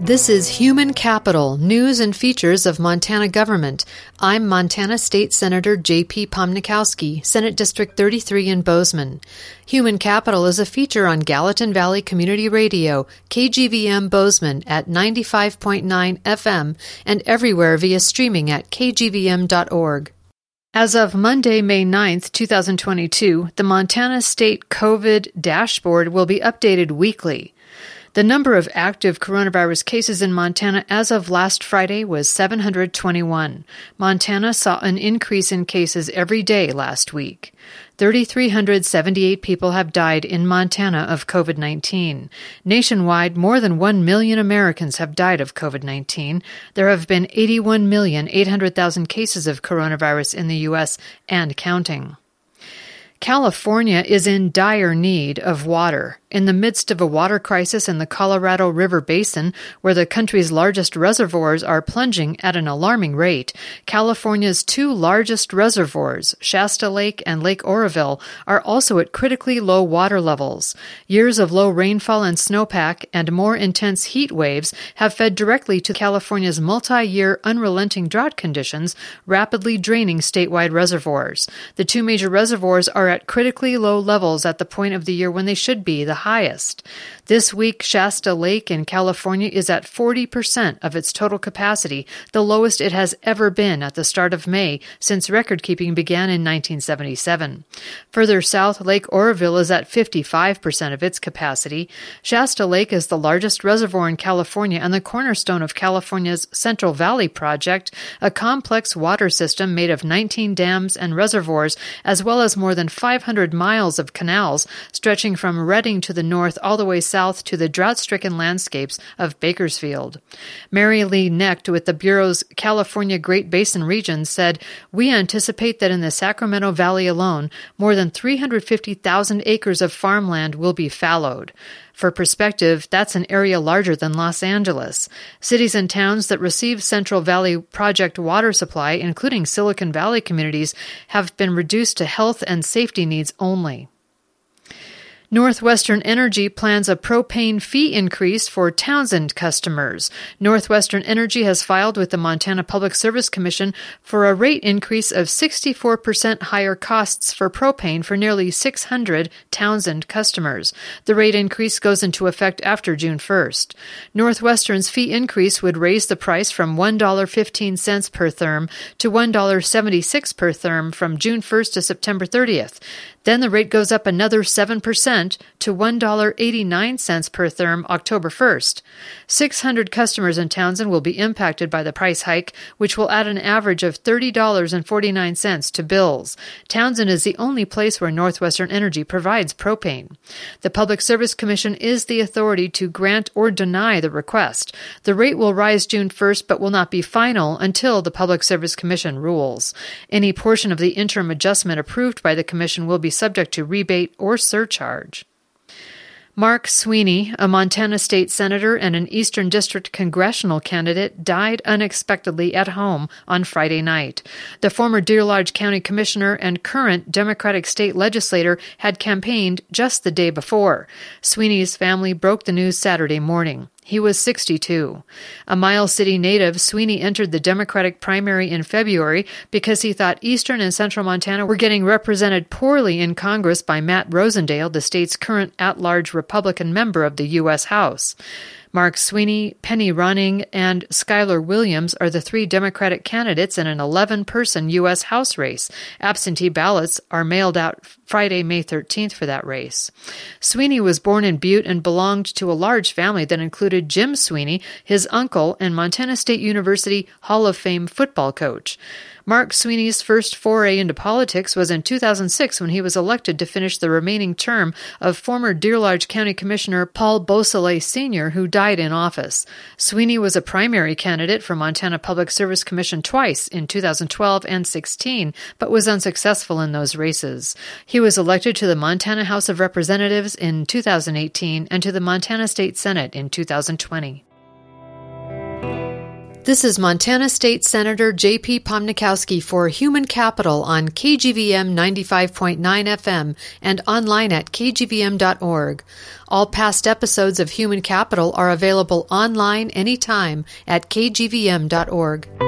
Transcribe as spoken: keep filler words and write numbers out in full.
This is Human Capital, News and Features of Montana Government. I'm Montana State Senator J P Pomnikowski, Senate District thirty-three in Bozeman. Human Capital is a feature on Gallatin Valley Community Radio, K G V M Bozeman at ninety-five point nine F M and everywhere via streaming at k g v m dot org. As of Monday, May ninth, twenty twenty-two, the Montana State COVID dashboard will be updated weekly. The number of active coronavirus cases in Montana as of last Friday was seven hundred twenty-one. Montana saw an increase in cases every day last week. three thousand three hundred seventy-eight people have died in Montana of COVID nineteen. Nationwide, more than one million Americans have died of COVID nineteen. There have been eighty-one million eight hundred thousand cases of coronavirus in the U S and counting. California is in dire need of water. In the midst of a water crisis in the Colorado River Basin, where the country's largest reservoirs are plunging at an alarming rate, California's two largest reservoirs, Shasta Lake and Lake Oroville, are also at critically low water levels. Years of low rainfall and snowpack and more intense heat waves have fed directly to California's multi-year unrelenting drought conditions, rapidly draining statewide reservoirs. The two major reservoirs are at critically low levels at the point of the year when they should be the highest. This week, Shasta Lake in California is at forty percent of its total capacity, the lowest it has ever been at the start of May since record-keeping began in nineteen seventy-seven. Further south, Lake Oroville is at fifty-five percent of its capacity. Shasta Lake is the largest reservoir in California and the cornerstone of California's Central Valley Project, a complex water system made of nineteen dams and reservoirs, as well as more than five hundred miles of canals stretching from Redding to the north all the way south to the drought-stricken landscapes of Bakersfield. Mary Lee Knecht with the Bureau's California Great Basin region said, "We anticipate that in the Sacramento Valley alone, more than three hundred fifty thousand acres of farmland will be fallowed." For perspective, that's an area larger than Los Angeles. Cities and towns that receive Central Valley Project water supply, including Silicon Valley communities, have been reduced to health and safety needs only. Northwestern Energy plans a propane fee increase for Townsend customers. Northwestern Energy has filed with the Montana Public Service Commission for a rate increase of sixty-four percent higher costs for propane for nearly six hundred Townsend customers. The rate increase goes into effect after June first. Northwestern's fee increase would raise the price from one dollar and fifteen cents per therm to one dollar and seventy-six cents per therm from June first to September thirtieth. Then the rate goes up another seven percent to one dollar and eighty-nine cents per therm October first. six hundred customers in Townsend will be impacted by the price hike, which will add an average of thirty dollars and forty-nine cents to bills. Townsend is the only place where Northwestern Energy provides propane. The Public Service Commission is the authority to grant or deny the request. The rate will rise June first but will not be final until the Public Service Commission rules. Any portion of the interim adjustment approved by the Commission will be subject to rebate or surcharge. Mark Sweeney, a Montana state senator and an Eastern District congressional candidate, died unexpectedly at home on Friday night. The former Deer Lodge County Commissioner and current Democratic state legislator had campaigned just the day before. Sweeney's family broke the news Saturday morning. He was sixty-two. A Miles City native, Sweeney entered the Democratic primary in February because he thought Eastern and Central Montana were getting represented poorly in Congress by Matt Rosendale, the state's current at-large Republican member of the U S House. Mark Sweeney, Penny Ronning, and Schuyler Williams are the three Democratic candidates in an eleven-person U S House race. Absentee ballots are mailed out Friday, May thirteenth for that race. Sweeney was born in Butte and belonged to a large family that included Jim Sweeney, his uncle, and Montana State University Hall of Fame football coach. Mark Sweeney's first foray into politics was in two thousand six when he was elected to finish the remaining term of former Deer Lodge County Commissioner Paul Beausoleil Senior, who died in office. Sweeney was a primary candidate for Montana Public Service Commission twice in two thousand twelve and sixteen, but was unsuccessful in those races. He was elected to the Montana House of Representatives in two thousand eighteen and to the Montana State Senate in two thousand twenty. This is Montana State Senator J P Pomnikowski for Human Capital on K G V M ninety-five point nine F M and online at k g v m dot org. All past episodes of Human Capital are available online anytime at k g v m dot org.